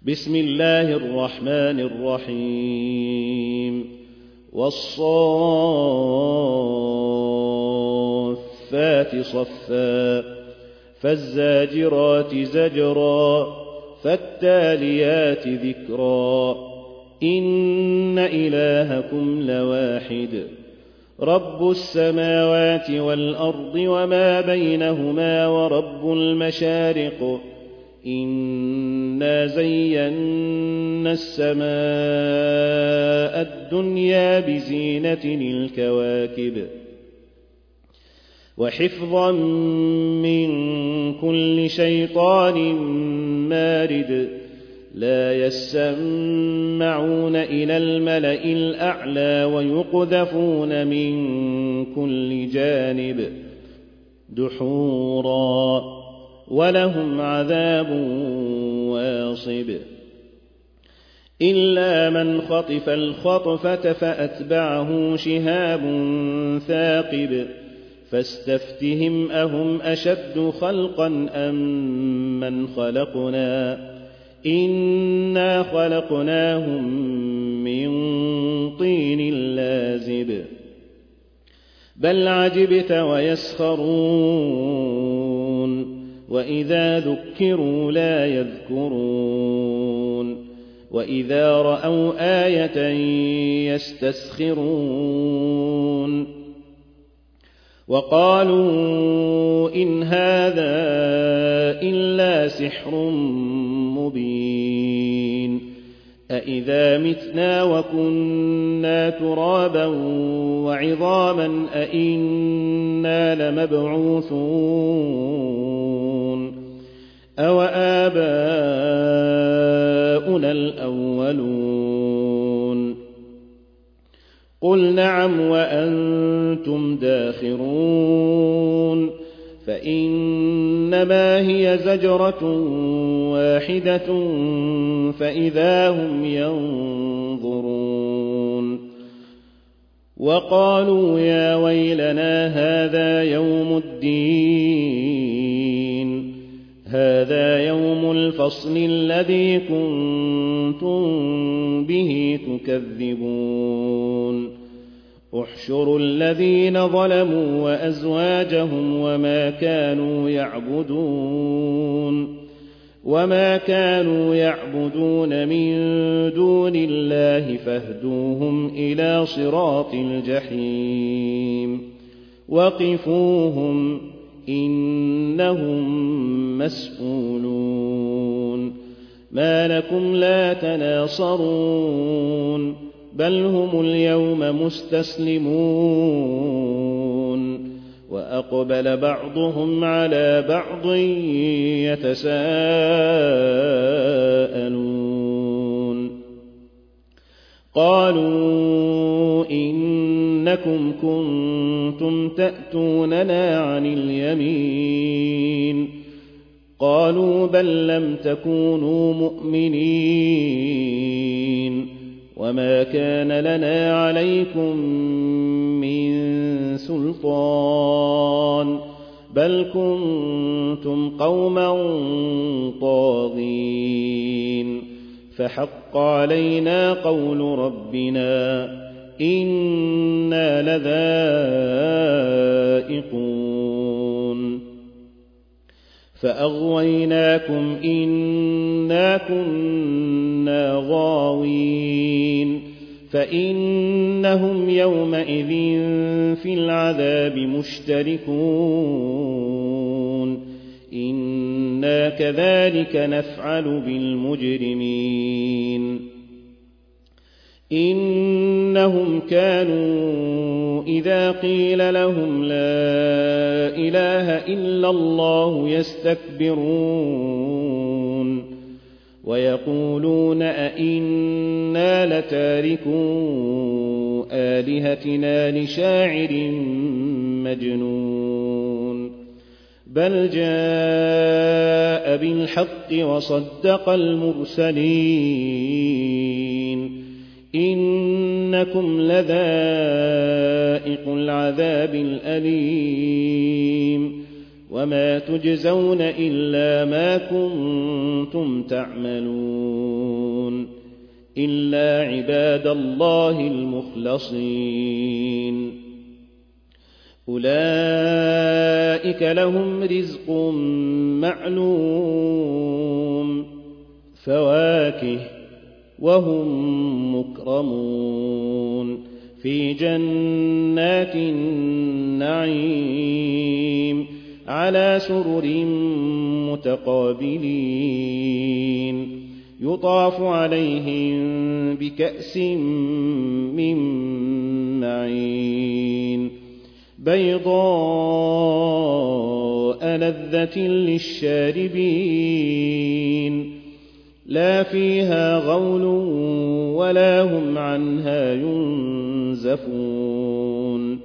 بسم الله الرحمن الرحيم والصافات صفا فالزاجرات زجرا فالتاليات ذكرا إن إلهكم لواحد رب السماوات والأرض وما بينهما ورب المشارق إنا زينا السماء الدنيا بزينة الكواكب وحفظا من كل شيطان مارد لا يسمعون إلى الملأ الأعلى ويقذفون من كل جانب دحورا ولهم عذاب واصب إلا من خطف الخطفة فأتبعه شهاب ثاقب فاستفتهم أهم أشد خلقا أم من خلقنا إنا خلقناهم من طين لازب بل عجبت ويسخرون وإذا ذكروا لا يذكرون وإذا رأوا آية يستسخرون وقالوا إن هذا إلا سحر مبين أإذا متنا وكنا ترابا وعظاما أإنا لمبعوثون أوآباؤنا الأولون قل نعم وأنتم داخرون فإنما هي زجرة واحدة فإذا هم ينظرون وقالوا يا ويلنا هذا يوم الدين هذا يوم الفصل الذي كنتم به تكذبون احشروا الذين ظلموا وأزواجهم وما كانوا يعبدون من دون الله فاهدوهم إلى صراط الجحيم وقفوهم إنهم مسئولون ما لكم لا تناصرون بل هم اليوم مستسلمون وأقبل بعضهم على بعض يتساءلون قالوا إنكم كنتم تأتوننا عن اليمين قالوا بل لم تكونوا مؤمنين وما كان لنا عليكم من سلطان بل كنتم قوما طاغين فحق علينا قول ربنا إنا لذائقون فأغويناكم إنا كنا غاوين فإنهم يومئذ في العذاب مشتركون إنا كذلك نفعل بالمجرمين إنهم كانوا إذا قيل لهم لا إله إلا الله يستكبرون ويقولون أئنا لتاركو آلهتنا لشاعر مجنون بل جاء بالحق وصدق المرسلين إنكم لذائق العذاب الأليم وما تجزون إلا ما كنتم تعملون إلا عباد الله المخلصين أولئك لهم رزق معلوم فواكه وهم مكرمون في جنات النعيم على سرر متقابلين يطاف عليهم بكأس من معين بيضاء لذة للشاربين لا فيها غول ولا هم عنها ينزفون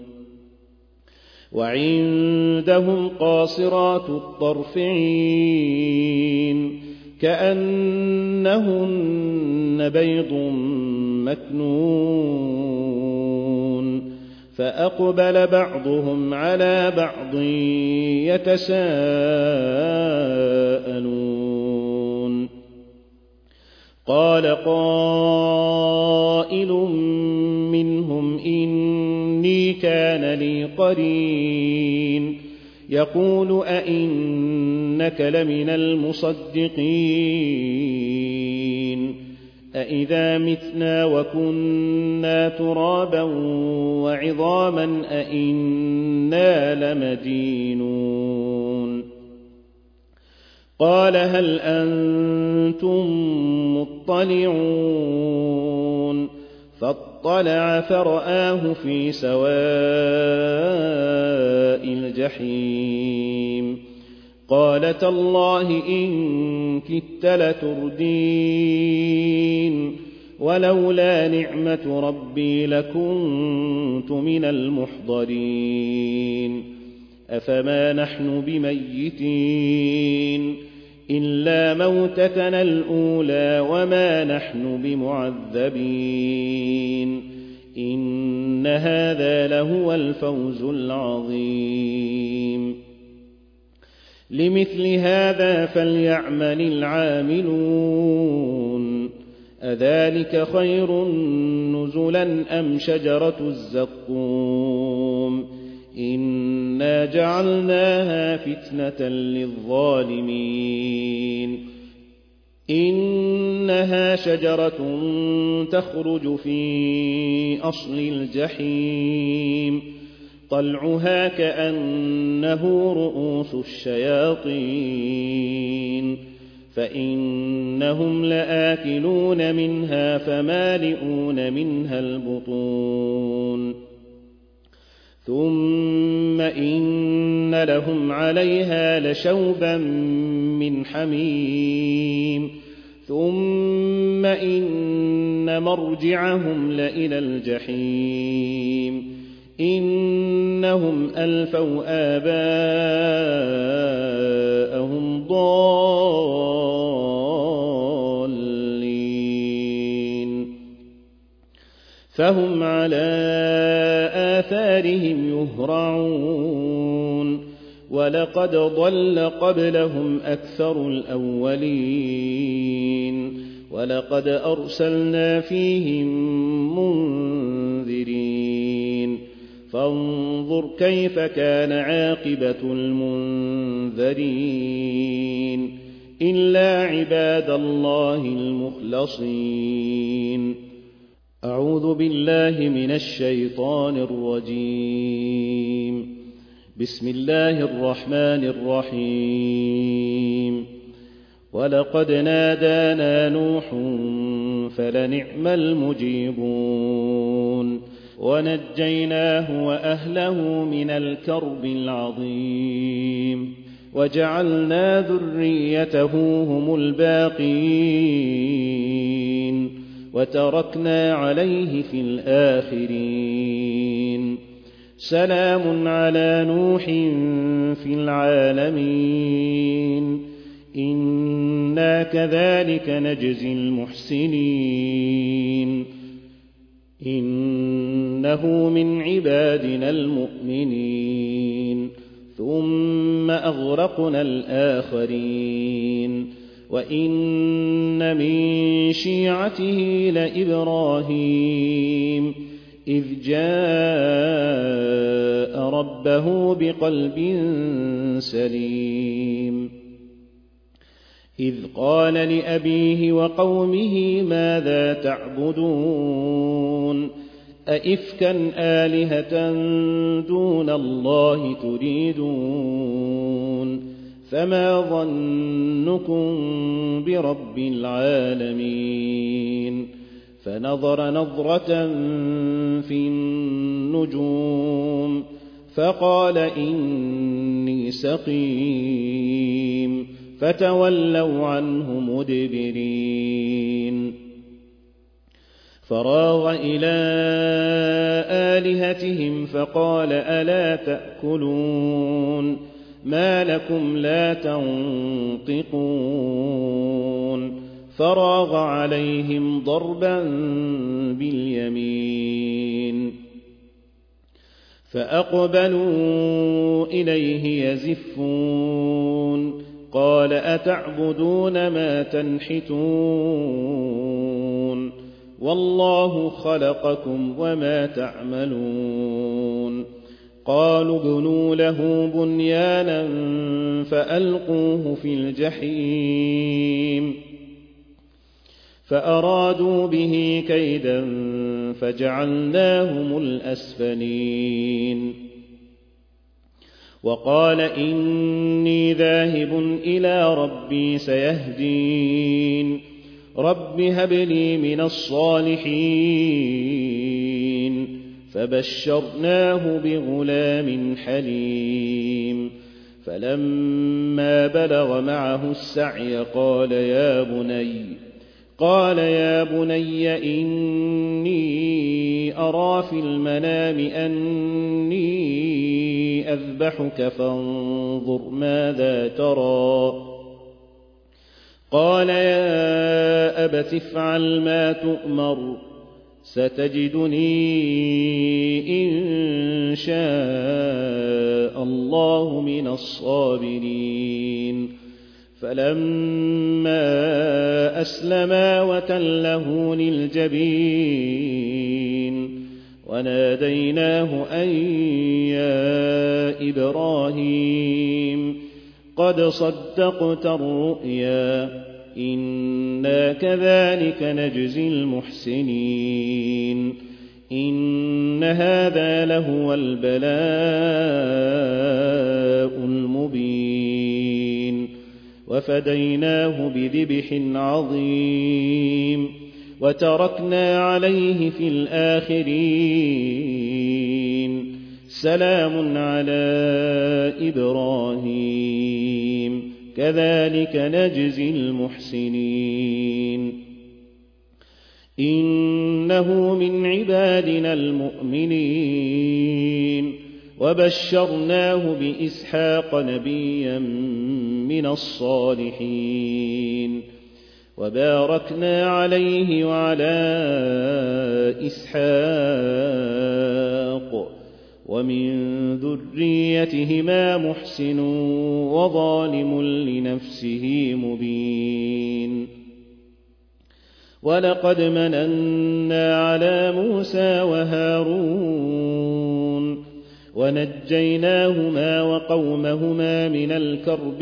وعندهم قاصرات الطرف عين كأنهن بيض مكنون فأقبل بعضهم على بعض يتساءلون قال قائل منهم إني كان لي قرين يقول أئنك لمن المصدقين أئذا متنا وكنا ترابا وعظاما أئنا لمدينون قال هل أنتم مطلعون فاطلع فرآه في سواء الجحيم قال تالله إن كدت لتردين ولولا نعمة ربي لكنت من المحضرين أفما نحن بميتين إلا موتتنا الأولى وما نحن بمعذبين إن هذا لهو الفوز العظيم لمثل هذا فليعمل العاملون أذلك خير نزلا أم شجرة الزقوم إنا جعلناها فتنة للظالمين إنها شجرة تخرج في أصل الجحيم طلعها كأنه رؤوس الشياطين فإنهم لآكلون منها فمالئون منها البطون ثم إن لهم عليها لشوبا من حميم ثم إن مرجعهم لإلى الجحيم إنهم ألفوا آباءهم ضالين فهم على آثارهم يهرعون ولقد ضل قبلهم أكثر الأولين ولقد أرسلنا فيهم منذرين فانظر كيف كان عاقبة المنذرين إلا عباد الله المخلصين أعوذ بالله من الشيطان الرجيم بسم الله الرحمن الرحيم ولقد نادانا نوح فلنعم المجيبون ونجيناه وأهله من الكرب العظيم وجعلنا ذريته هم الباقين وتركنا عليه في الآخرين سلام على نوح في العالمين إنا كذلك نجزي المحسنين إنه من عبادنا المؤمنين ثم أغرقنا الآخرين وإن من شيعته لإبراهيم إذ جاء ربه بقلب سليم إذ قال لأبيه وقومه ماذا تعبدون أئفكا آلهة دون الله تريدون فما ظنكم برب العالمين فنظر نظرة في النجوم فقال إني سقيم فتولوا عنه مدبرين فراغ إلى آلهتهم فقال ألا تأكلون ما لكم لا تنطقون فراغ عليهم ضربا باليمين فأقبلوا إليه يزفون قال أتعبدون ما تنحتون والله خلقكم وما تعملون قالوا ابنوا له بنيانا فألقوه في الجحيم فأرادوا به كيدا فجعلناهم الأسفلين وقال إني ذاهب إلى ربي سيهدين رب هب لي من الصالحين فبشرناه بغلام حليم فلما بلغ معه السعي قال يا بني إني أرى في المنام أني أذبحك فانظر ماذا ترى قال يا أبت افعل ما تؤمر ستجدني إن شاء الله من الصابرين فلما أسلما وتله للجبين وناديناه أن يا إبراهيم قد صدقت الرؤيا إنا كذلك نجزي المحسنين إن هذا لهو البلاء المبين وفديناه بذبح عظيم وتركنا عليه في الآخرين سلام على إبراهيم كذلك نجزي المحسنين إنه من عبادنا المؤمنين وبشرناه بإسحاق نبيا من الصالحين وباركنا عليه وعلى إسحاق ومن ذريتهما محسن وظالم لنفسه مبين ولقد مننا على موسى وهارون ونجيناهما وقومهما من الكرب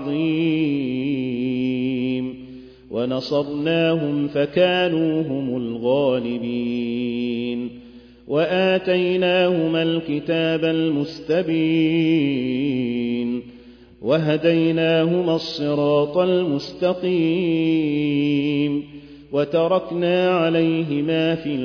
العظيم ونصرناهم فكانوا هم الغالبين وآتيناهما الكتاب المستبين وهديناهما الصراط المستقيم وتركنا عليهما في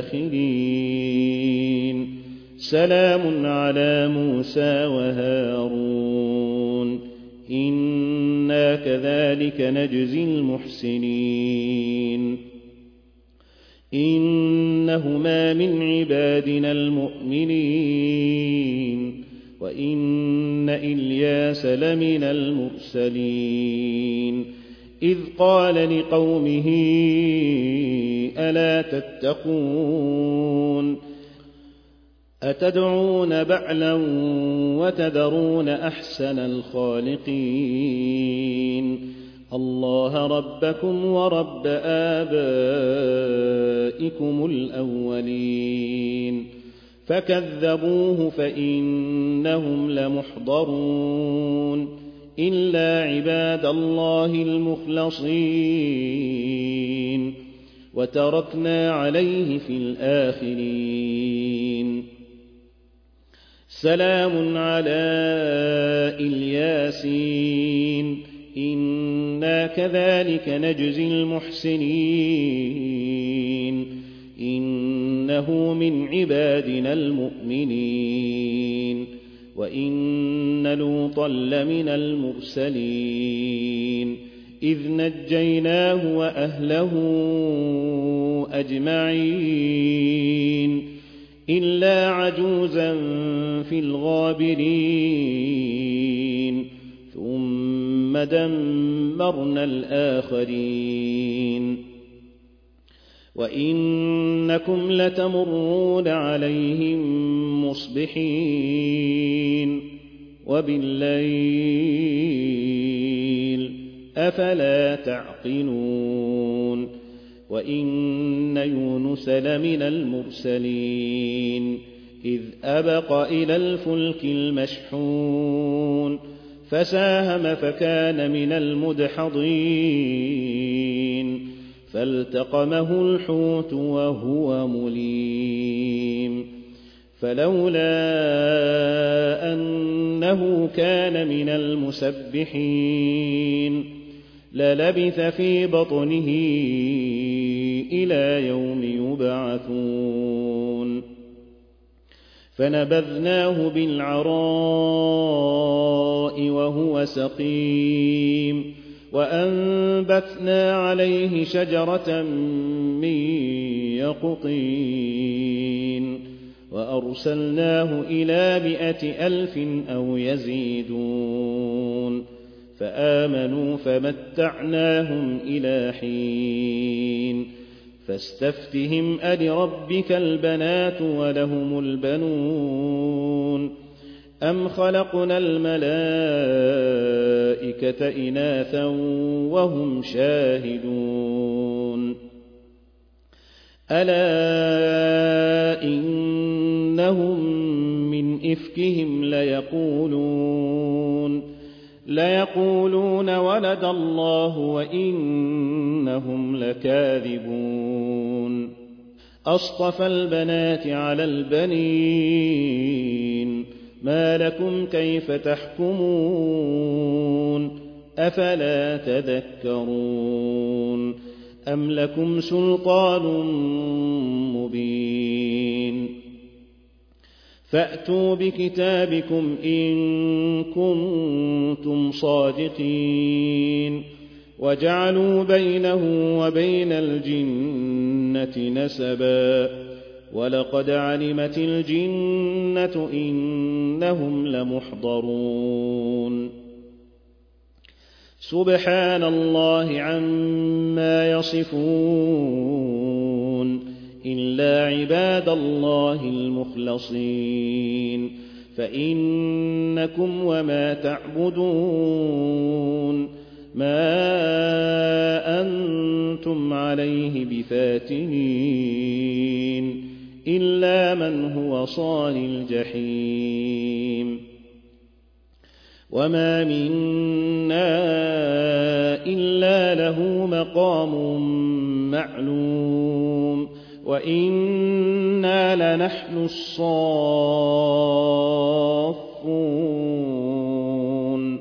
الآخرين سلام على موسى وهارون إنا كذلك نجزي المحسنين إنهما من عبادنا المؤمنين وإن إلياس لمن المرسلين إذ قال لقومه أتدعون بعلا وتذرون أحسن الخالقين الله ربكم ورب آبائكم الأولين فكذبوه فإنهم لمحضرون إلا عباد الله المخلصين وتركنا عليه في الآخرين سلام على الياسين إنا كذلك نجزي المحسنين إنه من عبادنا المؤمنين وإن لوطا لمن المرسلين إذ نجيناه وأهله أجمعين إلا عجوزا في الغابرين ثم دمرنا الآخرين وإنكم لتمرون عليهم مصبحين وبالليل أفلا تعقلون وإن يونس لمن المرسلين إذ أبق إلى الفلك المشحون فساهم فكان من المدحضين فالتقمه الحوت وهو مليم فلولا أنه كان من المسبحين للبث في بطنه إلى يوم يبعثون فنبذناه بالعراء وهو سقيم وأنبتنا عليه شجرة من يقطين وأرسلناه إلى 100,000 أو يزيدون فآمنوا فمتعناهم إلى حين فاستفتهم ألربك البنات ولهم البنون أم خلقنا الملائكة إناثا وهم شاهدون ألا إنهم من إفكهم ليقولون ولد الله وإنهم لكاذبون أصطفى البنات على البنين ما لكم كيف تحكمون أفلا تذكرون أم لكم سلطان مبين فأتوا بكتابكم إن كنتم صادقين وجعلوا بينه وبين الجنة نسبا ولقد علمت الجنة إنهم لمحضرون سبحان الله عما يصفون إلا عباد الله المخلصين فإنكم وما تعبدون ما أنتم عليه بفاتنين إلا من هو صال الجحيم وما منا إلا له مقام معلوم وإنا لنحن الصافون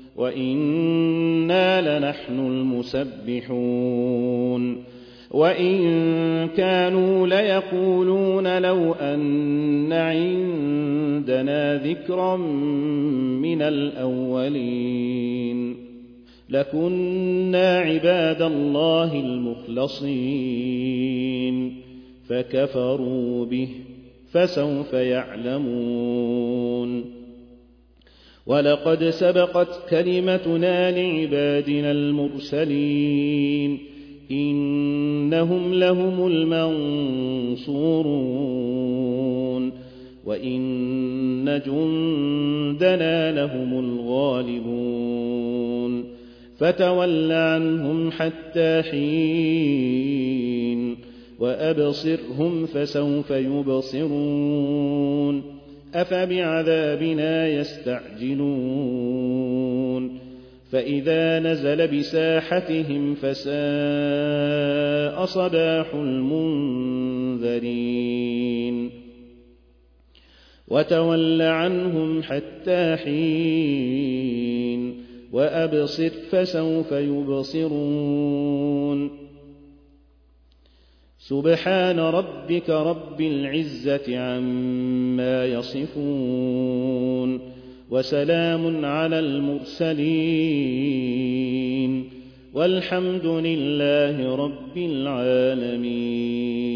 وإنا لنحن المسبحون وإن كانوا ليقولون لو أن عندنا ذكرا من الأولين لكنا عباد الله المخلصين فكفروا به فسوف يعلمون ولقد سبقت كلمتنا لعبادنا المرسلين إنهم لهم المنصورون وإن جندنا لهم الغالبون فتول عنهم حتى حين وأبصرهم فسوف يبصرون أفبعذابنا يستعجلون فإذا نزل بساحتهم فساء صباح المنذرين وتول عنهم حتى حين وأبصر فسوف يبصرون سبحان ربك رب العزة عما يصفون وسلام على المرسلين والحمد لله رب العالمين.